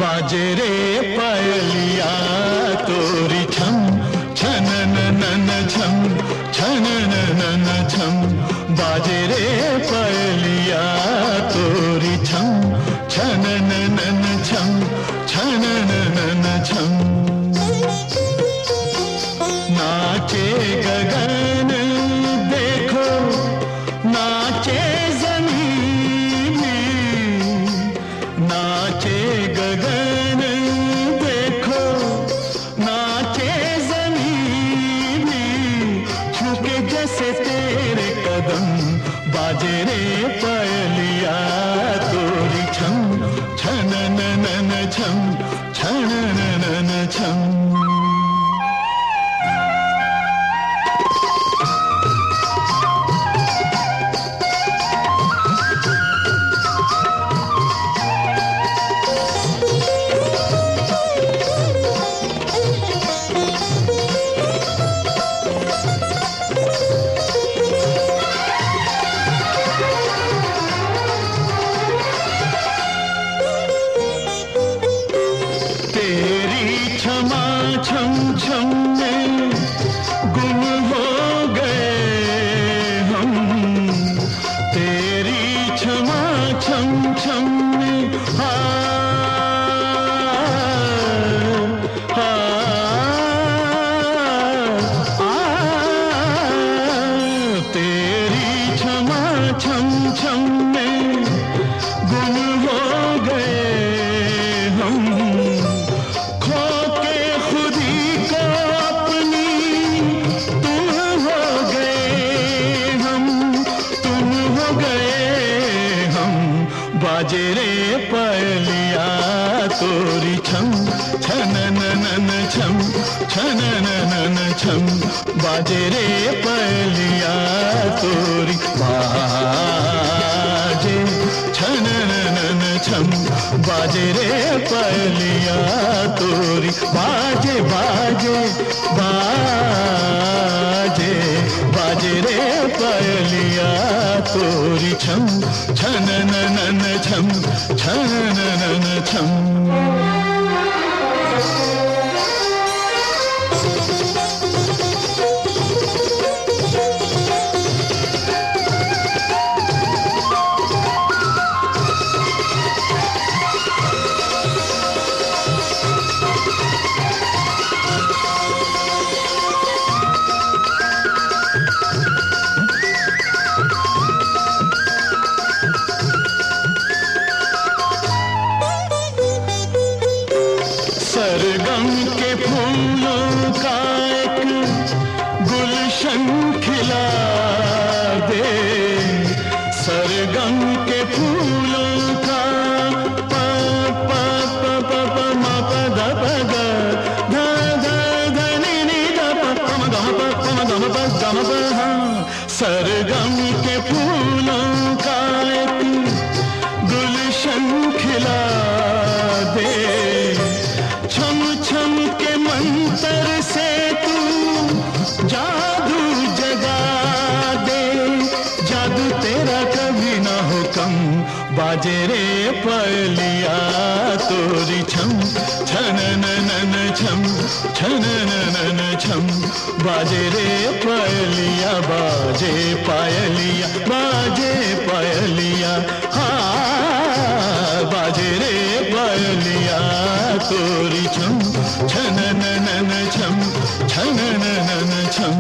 बाजे रे पायलिया तोरी छम छनन नन छम छनन नन छम बाजे रे पायलिया तोरी छम छनन नन छम छनन नन छम नाचे गगन देखो नाचे जमीन नाचे गगन देखो नाचे जमीन छूके जैसे तेरे कदम बाजे रे पायलिया तोरी छम छनन नन छम छनन नन छम छम छम में गुम हो गए हम तेरी क्षमा छम छम में तेरी क्षमा छम छम में गुम हो गए हम बाजे रे पायलिया तोरी छम छनन नन छम छनन नन छम बाजे रे पायलिया तोरी बाजे छनन नन छम बाजे रे पायलिया तोरी बाजे बाजे बाजे बाजे रे पायलिया तोरी छम छनन नन छम छनन नन छम सरगम के फूलों का एक गुलशन खिला दे सरगम के फूलों का प प प प प म प द प ग ध ध ध नि नि ध प प म ग म प प म ग म प ग म प हाँ सरगम के फूलों का एक गुलशन खिला दे छम छम के मंतर से तू जादू जगा दे जादू तेरा कभी ना हो कम बाजे रे पायलिया तोरी छम छनन नन छम छनन नन छम बाजे रे पायलिया बाजे पायलिया बाजे पायलिया हाँ बाजे रे पायलिया तोरी छम छनन नन छम छनन नन छम